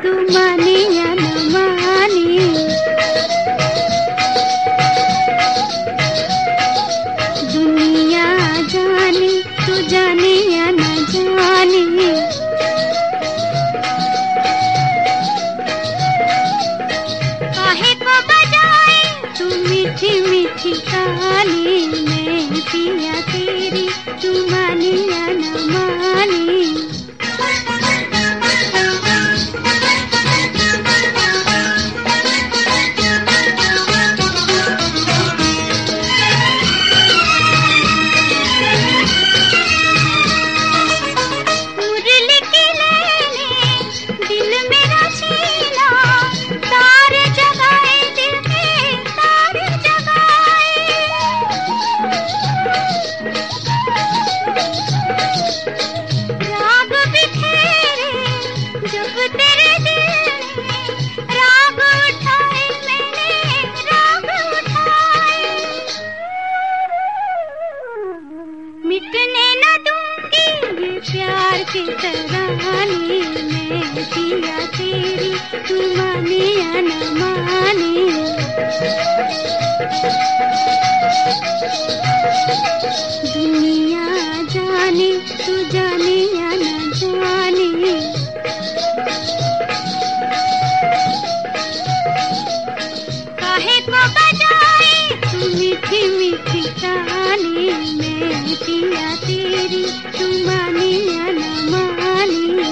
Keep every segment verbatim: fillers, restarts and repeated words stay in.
तू माने या न माने। दुनिया जाने तू जाने या न जाने। काहे को बजाए तू मीठी मीठी ताली, मैं पिया तेरी तू माने या न माने। मिटने न दूंगी ये प्यार के तराने, मैं पिया तेरी तू माने या न माने। दुनिया जाने तू जाने या न जाने। काहे को बजाए तू मीठी मीठी ताली, मैं पिया तेरी तू माने या न माने।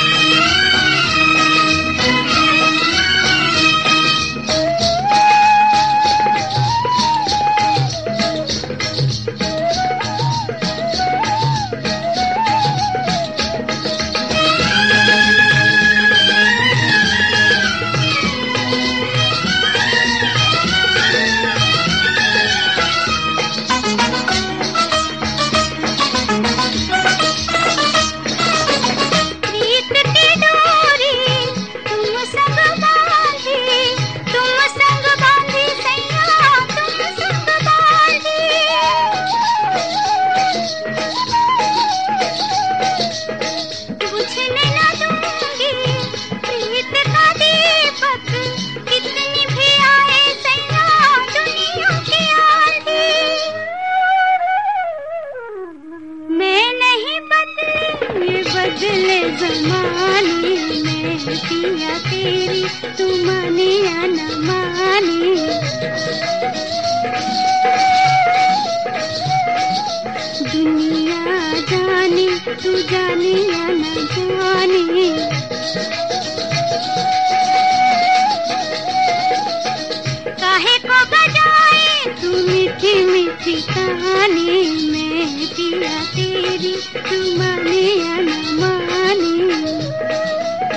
बदले ज़माने में पिया तेरी तू माने या न माने। दुनिया जाने तू जाने या न जाने। काहे को बजाए तू मीठी मीठी कहानी, मैं पिया तेरी तू माने या न माने।